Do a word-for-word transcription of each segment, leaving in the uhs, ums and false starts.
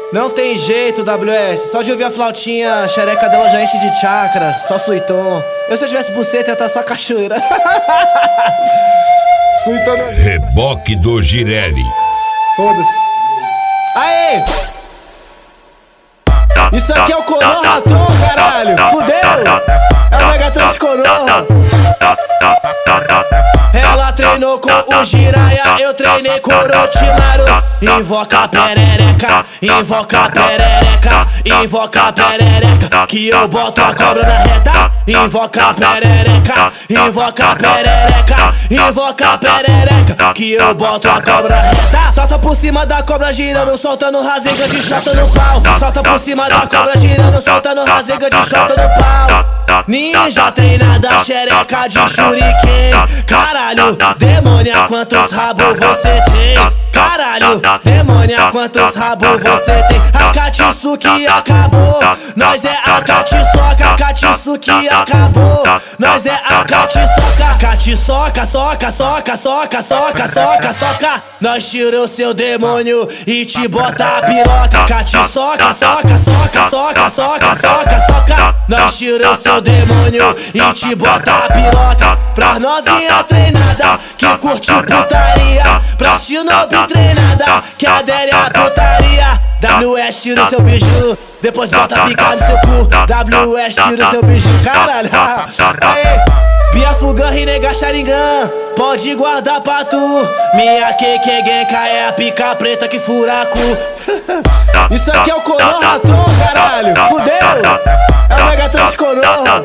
Não tem jeito, W S. Só de ouvir a flautinha, a xereca dela já enche de chakra. Só suitom. Eu se eu tivesse buceta ia estar só cachoeira. Suitom. Reboque do Girelli. Foda-se. Aê! Isso aqui é o Konoha Tron, caralho. Fudeu. É o Megatron de Konoha. Ela treinou com o Jiraiya, eu treinei com o Orochimaru. Invoca perereca, invoca perereca, invoca perereca, que eu boto a cobra na reta. Invoca perereca, invoca perereca, invoca perereca, que eu boto a cobra na reta. Salta por cima da cobra girando, soltando rasega de chota no pau. Salta por cima da cobra girando, soltando rasega de chota no pau. Ninja treinada, xereca de shuriken. Caralho, demônia, quantos rabos você tem? Caralho, demônia, quantos rabos você tem? A Katsuki acabou, nós é a Katsoka. Katsuki acabou, nós é a Katsoka. Katsoka, soca, soca, soca, soca, soca, soca. Nós tira o seu demônio e te bota a piroca. Katsoka, soca, soca, soca, soca, soca, soca. Nós tira o seu demônio e te bota a piroca. Pra novinha treinada que curte putaria, pra shinobi treinada que adere a putaria. W S tira o seu biju, depois bota picar no seu cu. W S tira o seu biju, caralho. Aê, Byakugan, Rinnegan, Sharingan, pode guardar pra tu. Minha Kekkei Genkai é a pica preta que furaco. Isso aqui é o Konoha Tron, caralho. Fudeu. É o Megatron de Konoha.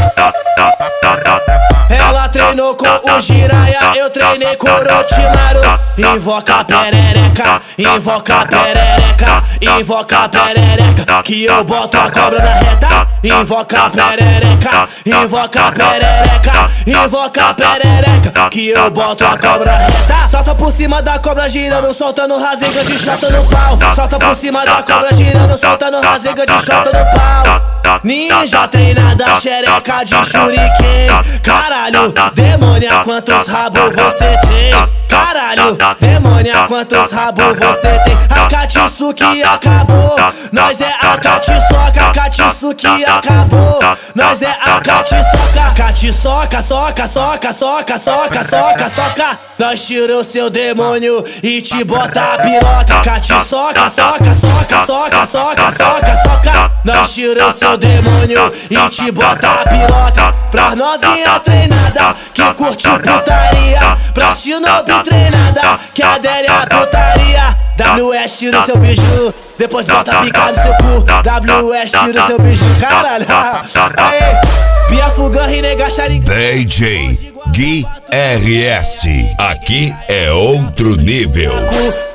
Ela treinou com o Jiraiya, eu treinei com o Orochimaru. Invoca perereca, invoca perereca, invoca perereca, que eu boto a cobra na reta. Invoca perereca, invoca perereca, invoca perereca, que eu boto a cobra na reta. Salta por cima da cobra girando, soltando rasega de chota no pau. Salta por cima da cobra girando, soltando rasega de chota no pau. Ninja treinada, xereca de shuriken. Caralho, demônia, quantos rabos você tem? Caralho, demônia, quantos rabos você tem? A Katsuki acabou, nós é a Katsoka. Katsuki acabou, nós é a Katsoka. Katsoka, soca, soca, soca, soca, soca, soca. Nós tira o seu demônio e te bota a piroca. Katsoka, soca, soca, soca, soca, soca, soca. Nós tira o seu demônio e te bota a piroca. Pra novinha treinada que curte putaria, pra shinobi treinada que adere a putaria. W S tira o seu biju, depois bota picar no seu cu. W S tira o seu biju, caralho. Aê, Byakugan, Rinnegan, Sharingan. D J Gui R S. Aqui é outro nível.